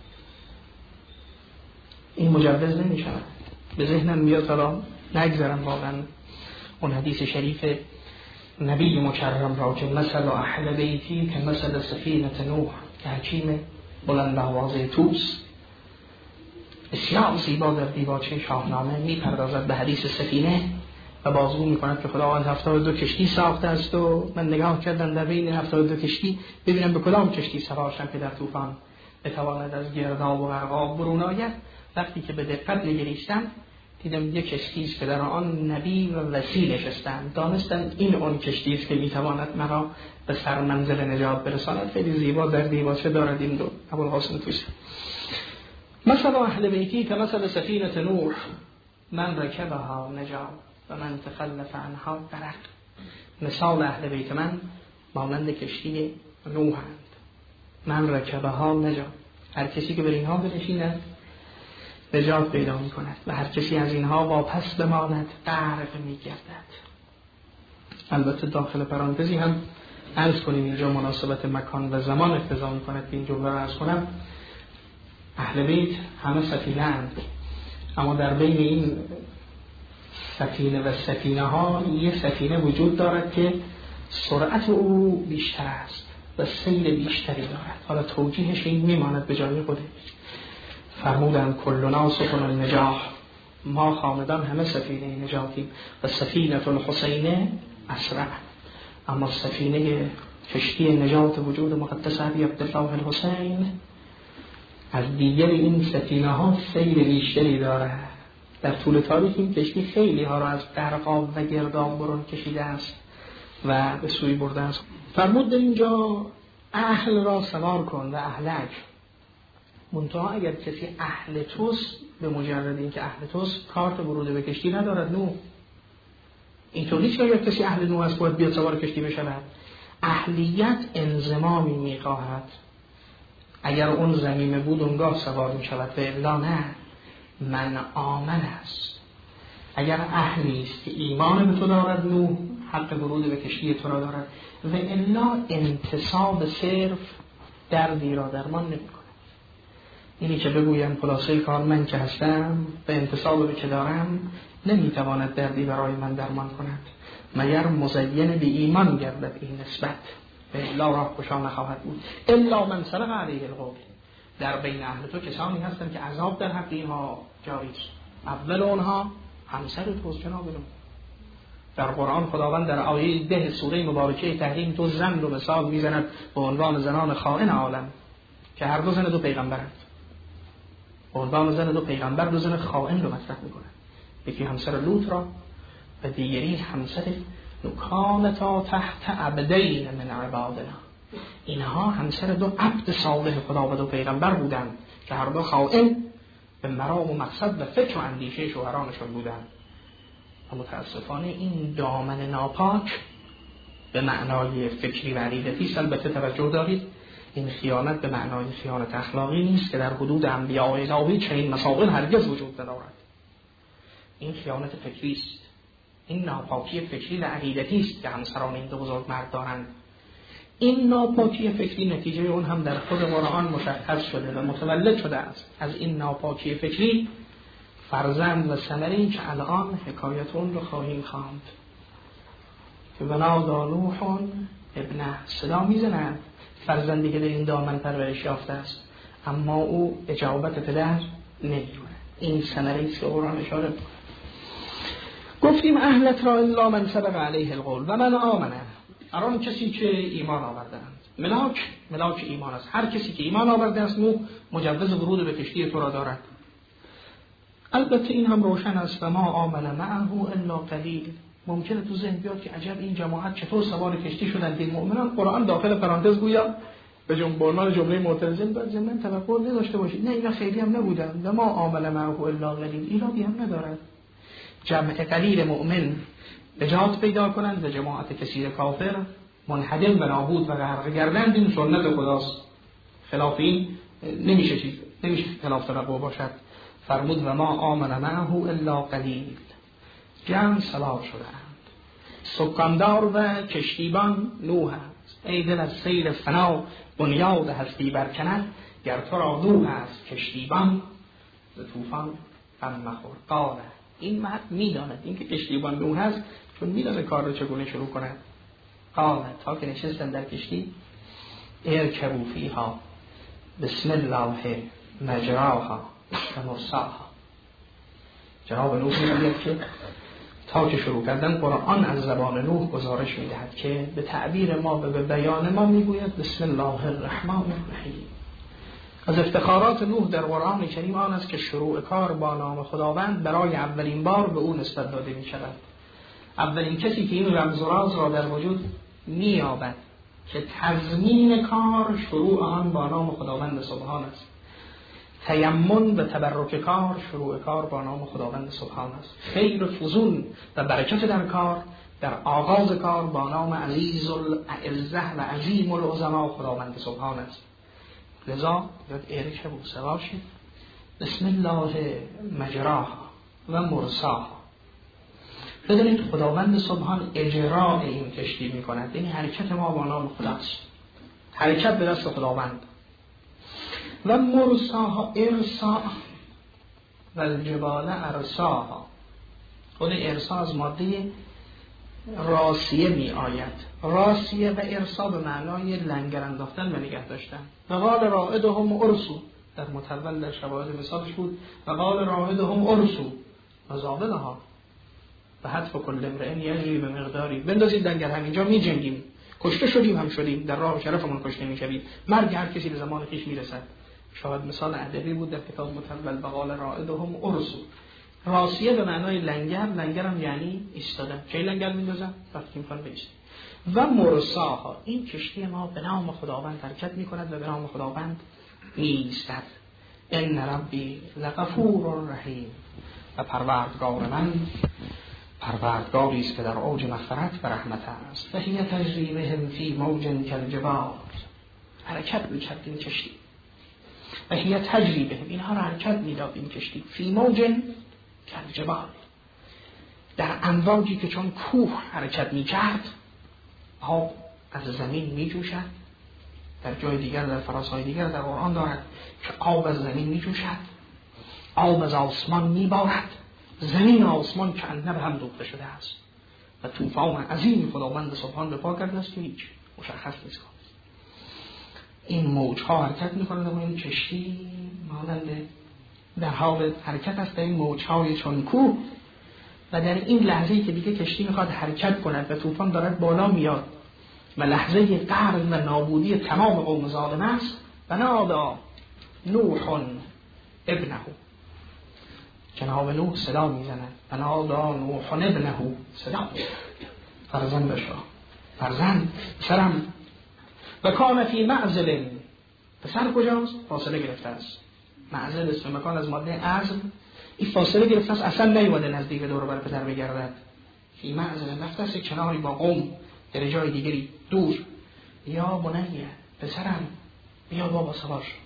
این مجوز نمی شود. به ذهنم میاد حالا نگذارم واقعا اون حدیث شریف نبی مکرم را که مثل اهل بیتی که مثل سفینه نوح که حکیم بلند آوازه توس بسیار زیبا در دیباچه شاهنامه میپردازد به حدیث سفینه و بازگو میکند که خداوند 72 کشتی ساخته است و من نگاه کردم در بین 72 کشتی ببینم به کدام کشتی سوار شم که در طوفان بتواند از گرداب و غرقاب برون آید. وقتی که به دقت نگریستم دیدم یک کشتی است که در آن نبی و وصی نشستند. دانستم این اون کشتی است که میتواند مرا به سر منزل نجات برساند. خیلی زیبا در دیباچه دارد این دو ابوالقاسم توسی. مثلا اهل بیتی که مثل سفینه نوح من رکبها نجا و من تخلف عنها غرق. مثال اهل بیت من مانند کشتی نوحند. من رکبها نجا، هر کسی که بر اینها بنشیند نجات پیدا می کند و هر کسی از اینها واپس بماند غرق می گردد. البته داخل پرانتزی هم عرض کنیم اینجا مناسبت مکان و زمان اقتضا می کند که این جمله را عرض کنم. اهل بیت همه سفینه‌اند، اما در بین این سفینه و سفینه ها یه سفینه وجود دارد که سرعت او بیشتر است و سیل بیشتری دارد. حالا توجیهش این میماند به جای خودش. فرمودند کلنا سفن النجاح، ما خاندان همه سفینه نجاتیم و سفینه الحسینه اسرع، اما سفینه کشتی نجات وجود مقدس ابی عبدالله الحسین از دیگر این سفینه ها سیل بیشتری دارد. در طول تاریخ این کشتی خیلی ها را از غرقاب و گرداب برون کشیده است و به سوی برده است. فرمود در اینجا اهل را سوار کن و اهلک، منتها اگر کسی اهل توست، به مجرد این که اهل توست کارت ورود به کشتی ندارد. نو اینطور نیست که اگر کسی اهل نو است باید بیاد سوار کشتی بشود. اهلیت انضمامی میخواهد. اگر اون زمینه بود اونگاه سوار میشود و الا نه. من آمن است. اگر اهلی است که ایمان به تو دارد نوح حق ورود به کشتی تو را دارد و الا انتصاب صرف دردی را درمان نمی‌کند. اینی که بگویم خلاصه کار من که هستم به انتصاب که دارم نمیتواند دردی برای من درمان کند مگر مزین به ایمان گردد این نسبت به الا راه خوشا نخواهد بود. الا من سبق علیه القول، در بین اهل تو کسانی هستند که عذاب در حق اینها جاری است. اول اونها همسر توست جناب نوح. در قرآن خداوند در آیه 10 سوره مبارکه تحریم تو زن رو مثال میزند به عنوان زنان خائن عالم که هر دو زن دو پیغمبرند. به عنوان زن دو پیغمبر دو زن خائن رو مطرح میکنند. یکی همسر لوط را و دیگری همسر کانتا تحت عبدین من عبادنا. اینها همسر دو عبد صالح خدا و دو پیغمبر بودند که هر دو خائن به مرام و مقصد و فکر و اندیشه شوهرانشون بودند. و متاسفانه این دامن ناپاک به معنای فکری و عقیدتی البته توجه دارید، این خیانت به معنای خیانت اخلاقی نیست که در حدود انبیاء الهی چنین مسائل هرگز وجود ندارد. این خیانت فکری است. این ناپاکی فکری و عقیدتی است که همسران این دو بزرگ مرد دارند. این ناپاکی فکری نتیجه اون هم در خود قرآن مشخص شده و متولد شده است. از این ناپاکی فکری فرزند و ثمره‌ای که الان حکایت اون رو خواهیم خواند که ونادی نوح ابنه، صدا میزنند فرزندی که در این دامن پرورش یافته است اما او اجابت پدر نمی‌کنه. این ثمره‌ای است که قرآن اشاره می‌کنه. گفتیم اهلت را الا من سبق علیه القول و من آمنه، الان کسی که ایمان آوردند. ملاک ایمان است. هر کسی که ایمان آورده است نو مجوز ورود به کشتی تو را دارد. البته این هم روشن است و ما آمن معه الا قلیل. ممکنه تو ذهن بیاد که عجب این جماعت چطور سوار کشتی شدند این مؤمنان. قرآن داخل پرانتز گویا به عنوان جمله معترضین باید ضمن توقع نداشته باشید. نه اینا خیلی هم نبودند و ما آمن معه الا قلیل. ایرادی هم ندارد. جمع قلیل مؤمن نجات پیدا کنند و جماعت کثیر کافر منهدم و نابود و غرق گردند. این سنت خداست. خلاف این نمیشه خلاف توقع باشد. فرمود و ما آمن معه الا قلیل. جمع سوار شدند. سکاندار و کشتیبان نوح است. ای دل از سیل فنا بنیاد هستی برکند، گر تو را نوح است کشتیبان ز طوفان غم مخور. قال، این مرد میداند این که کشتیبان نوح است چون میداند کار رو چگونه شروع کند. قال، تا که نشستن در کشتی ارکبوا فیها بسم الله مجراها و مرساها. جناب نوح میگوید که تا که شروع کردن قرآن از زبان نوح گزارش میدهد که به تعبیر ما و به بیان ما میگوید بسم الله الرحمن الرحیم. از افتخارات نوح در قرآن کریم آن است که شروع کار با نام خداوند برای اولین بار به او نسبت داده می شود. اولین کسی که این رمز و راز را در وجود می‌یابد که تضمین کار شروع آن با نام خداوند سبحان است. تیمم و تبرک کار شروع کار با نام خداوند سبحان است. خیر فزون و برکت در کار در آغاز کار با نام عزیز الاعزه و عظیم العظما خداوند سبحان است. لذا یاد ارکبوا سوار شید بسم الله مجراها و مرساها. بدونید خداوند سبحان اجرا این کشتی می کند. این حرکت ما با نام خداست. حرکت به دست خداوند. و مرساها ارسا و الجبال ارساها. خود ارسا از ماده راسیه می آید. راسیه و ارسا به معنای لنگر انداختن و نگه داشتن. و قال رائدهم ارسو، در متول در شواهد مثالش بود و قال رائدهم ارسو و زابلها و حتف کل امرئ یجری به مقداری. بندازید لنگر، همینجا می جنگیم، کشته شدیم هم شدیم، در راه شرفمون کشته می شویم، مرگ هر کسی به زمان خویش می رسد. شاید مثال ادبی بود در کتاب متول و قال رائدهم ارسو. راسیه به معنای لنگر، لنگرم یعنی ایستادن. چه لنگر میندازن؟ وقتی میخوان بایستن. و مرساها، این کشتی ما به نام خداوند حرکت میکند و به نام خداوند میایستد. ان ربی لغفور رحیم، و پروردگار من پروردگاری است که در اوج مغفرت و رحمت است. و هی تجری بهم فی موج کالجبال، حرکت میکرد این کشتی. و هی تجری بهم، اینها را حرکت میداد این کشتی، فی موج کالجبال، در امواجی که چون کوه حرکت میکرد. آب از زمین میجوشد. در جای دیگر، در فراسای دیگر در قرآن دارد که آب از زمین میجوشد، آب از آسمان میبارد، زمین و آسمان که انه به هم دوخته شده است و طوفان عظیم خداوند سبحان به پا کرده است که هیچ مشخص نیست. این موجها حرکت میکنند و این کشتی مانند در حال حرکت است در این موجهای چون کوه. و در این لحظه‌ای که دیگه کشتی میخواد حرکت کند و طوفان دارد بالا میاد و لحظه قهر و نابودی تمام قوم ظالم است، بنادا نوح ابنه، جناب نوح صدا میزند، بنادا نوح ابنه، صدا فرزندش را، فرزند پسرم. و کان فی معزل، پسر کجاست؟ فاصله گرفته است. معزل اسم مکان از ماده عزل، این فاصله گرفته است، اصلا نیومده نزدیک دور بر پدر بگردد. فی معزل، رفته است کناری با قوم در جای دیگری دور. یا بنیه، پسرم بیا بابا سوار شو،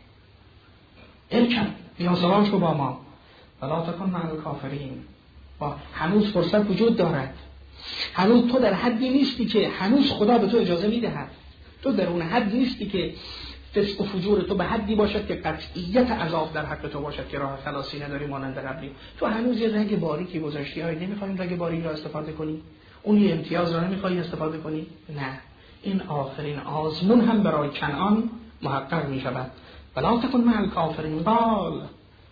ارکب بیا سوار شو با ما، ولا تکن مع الکافرین. با هنوز فرصت وجود دارد، هنوز تو در حدی نیستی که هنوز خدا به تو اجازه میدهد، تو در اون حد نیستی که فسق و فجور تو به حدی باشد که قطعیت عذاب در حق تو باشد که راه خلاصی نداری مانند قبلی. تو هنوز یه رگ باریکی گذاشتی. آیا نمیخوایم رگ باریک را استفاده کنی؟ اون یه امتیاز را نمیخوای استفاده کنی؟ نه، این آخرین آزمون هم برای کنعان محقق میشود. ولا تکن مع الکافرین. قال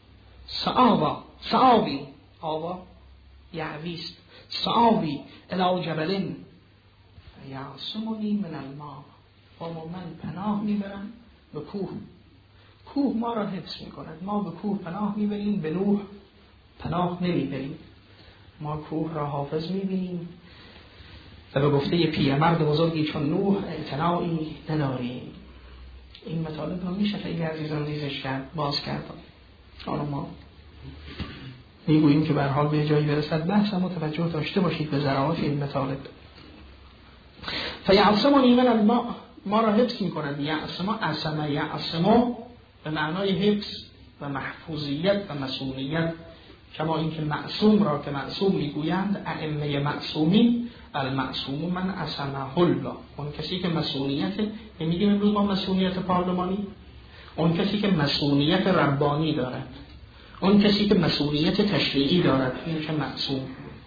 سآوی، آوا یعویست، سآوی الی جبل یعصمنی من الماء، بابا من پناه میبرم به کوه، کوه ما را حفظ میکند. ما به کوه پناه میبریم، به نوح پناه نمیبریم. ما کوه را حافظ میبینیم و به گفته پیرمرد بزرگی چون نوح اعتنایی نداریم. این مطالب رو میشه خیلی عزیزان ریزش کرد، باز کرد. حالا ما میگوییم که به هر حال به جایی برسد بحث، اما توجه داشته باشید به ذرات این مطالب. فیعصمنی من الماء، ما را حفظ می‌کند. یعصم به معنای حفظ و محفوظیت و مسئولیت، کما اینکه معصوم را که معصوم میگویند ائمه معصومین، المعصوم من عصمه الله، اون کسی که مسئولیت، میگیم امروز ما مسئولیت پارلمانی، اون کسی که مسئولیت ربانی دارد، اون کسی که مسئولیت تشریعی دارد، این که معصوم.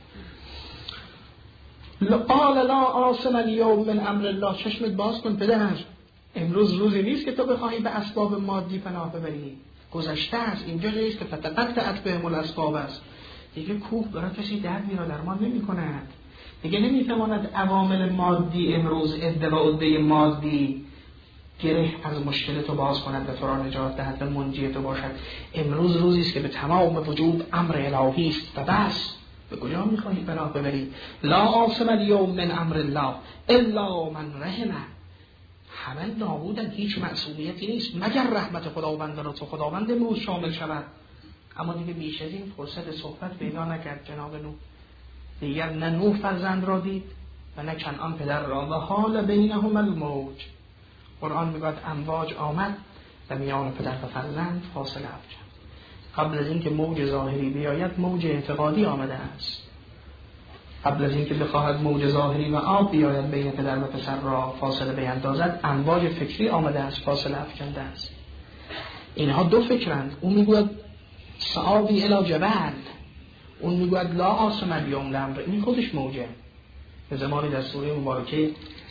قال لا عاصم اليوم من امر الله، چشمت باز کن پدر، امروز روزی نیست که تو بخواهی به اسباب مادی پناه ببری، گذشته است. اینجا جاییست که فتقطعت بهم الاسباب است. دیگه کوه برای کسی دردی را درمان نمی کند. دیگه نمیتواند عوامل مادی امروز ادعای مادی گره از مشکل تو باز کند و تو را نجات دهد و منجی تو باشد. امروز روزی است که به تمام وجود امر الهی است و بس. به کجا میخواهی پناه ببری؟ لا عاصم اليوم من امر الله الا من رحمه، همه نابودن، هیچ معصومیتی نیست مگر رحمت خداوند را تو خداوند امروز شامل شود. اما دیگه بیش از این فرصت صحبت پیدا نکرد جناب نوح. دیگر نه نوح فرزند را دید و نه کنعان پدر را. و حال بینهم الموج، قرآن میگوید امواج آمد و میان پدر و فرزند فاصله افکند. قبل از اینکه موج ظاهری بیاید موج اعتقادی آمده است. قبل از اینکه بخواهد موج ظاهری و آب بیاید بین پدر و پسر را فاصله بیندازد، امواج فکری آمده است، فاصله افکنده است. اینها دو فکرند. اون میگوید صعابی الی جبل، اون میگوید لا عاصم الیوم من امر. این خودش موجه. به زمانی در سوره مبارکه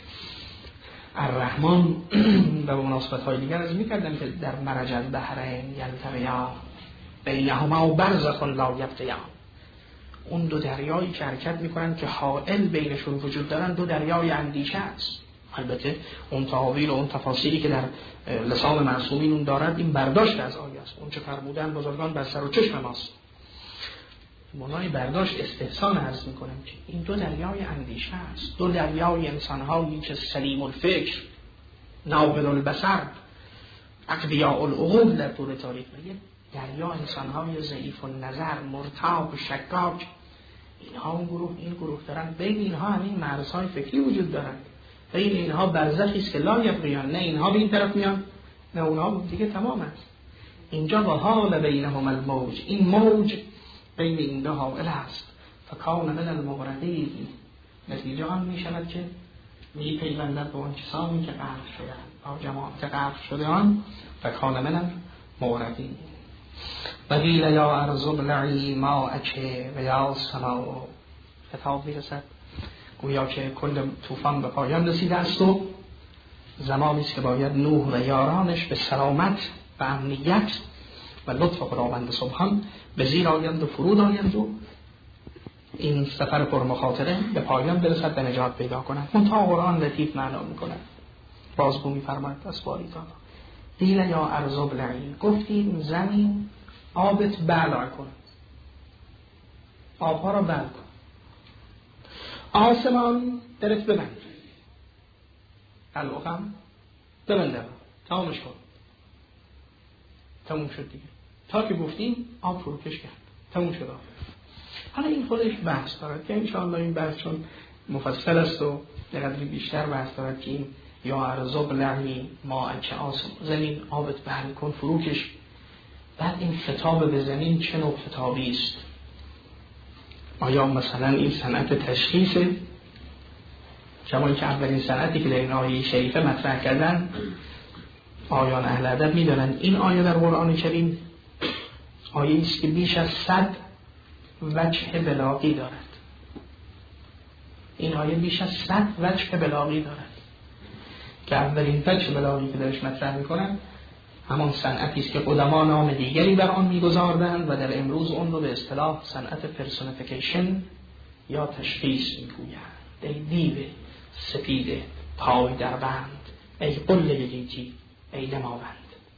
الرحمن و به مناسبت‌های دیگر از می‌کردن که در مرج البحرین یلتقیان بینهما برزخ لا یبغیان، اون دو دریایی که حرکت میکنن که حائل بینشون وجود دارن، دو دریای اندیشه است. البته اون تحاویل و اون تفاصیلی که در لسان معصومین اون دارد این برداشت از آیه است. اون چه فرمودن بزرگان بر سر و چشم ماست، معنای برداشت استحسان عرض میکنم که این دو دریای اندیشه است، دو دریای انسان‌هایی که سلیم الفکر، ناقل البصر، اقویاء العقول در طور تاریخ، میگه دریا انسان‌های ضعیف النظر، مرتاب، شکاک، اینها اون گروه این گروه دارن. بین اینها همین مرزهای فکری وجود دارن، بین اینها برزخی است که لا یبغیان، نه اینها به این طرف میان نه اونها، دیگه تمام است. اینجا و حال بینهم الموج، این موج بین این دو حائل است. فکان من المغرقین، نتیجه آن می شود که می پیوندد به آن کسانی که غرق شدند، با جماعت غرق شده آن فکان من المغرقین. و قیل یا ارض ابلعی ماءک و یا سماء، خطاب میرسد گویا که کل طوفان به پایان رسیده است و زمانی است که باید نوح و یارانش به سلامت و امنیت و لطف خداوند سبحان به زیر آیند و فرود آیند و این سفر پر مخاطره به پایان برسد و نجات پیدا کنند. منتها قرآن لطیف معنا میکنه، بازگو میفرماید از باری تعالی قیل یا ارض ابلعی، گفتیم زمین آبت بلع کن، آبها را بلع کن. آسمان درت ببند، الوخم ببنده، تمامش کن. تموم شد دیگه، تا که گفتیم آب فروکش کرد، تموم شد آب. حالا این خودش بحث دارد که انشاءالله این بحث چون مفصل است و قدری بیشتر بحث دارد که این یا ارض ابلعی ماءک، آسمان زمین آبت بلع کن فروکش. بعد این خطاب به زمین چه نوع خطابی است؟ آیا مثلا این صنعت تشخیصه؟ کما که اولین صنعتی که در این آیه شریفه مطرح کردن آیان اهل ادب می‌دانند این آیه در قرآن کریم آیه است که بیش از 100 وجه بلاغی دارد. این آیه بیش از 100 وجه بلاغی دارد که اولین وجه بلاغی که درش مطرح می‌کنند همان صنعتی است که قدما نام دیگری بر آن می‌گذاردند و در امروز اون رو به اصطلاح صنعت پرسونیفیکیشن یا تشخیص می‌گویند. ای دیو سپید پای در بند، ای قله گیتی، ای دماوند.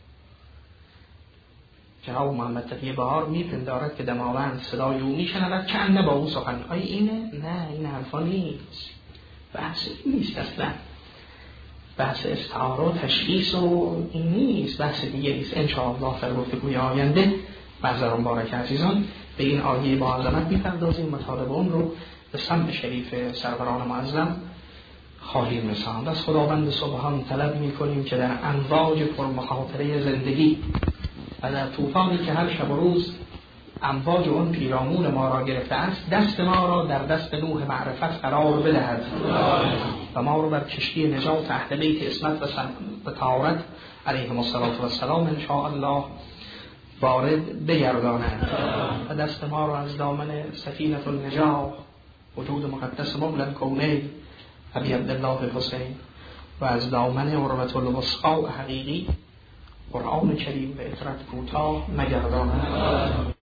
جناب محمد تقی بهار میپندارد که دماوند صدای او میشنود که انه با او سخن. آیا اینه؟ نه، این حرفا نیست، بحث نیست اصلا، بحث استعاره و تشخیص و این نیست، بحث دیگه نیست. انشاءالله در گفتگوی آینده معذر مبارک عزیزان به این آیه با عظمت میپردازیم، مطالب اون رو به سمع شریف سروران معظم خواهیم رساند. از خداوند سبحان طلب میکنیم که در امواج پرمخاطره زندگی و در طوفانی که هر شب و روز امواج اون پیرامون ما را گرفته است، دست ما را در دست نوح معرفت قرار بدهد و ما را بر کشتی نجات اهل بیت عصمت و طهارت علیهم السلام ان شاء الله وارد بگرداند و دست ما را از دامن سفینه النجات وجود مقدس مولى الکونین ابی عبدالله الحسین و از دامن عروة الوثقی حقیقی قرآن کریم به اطرت کوتاه مگرداند.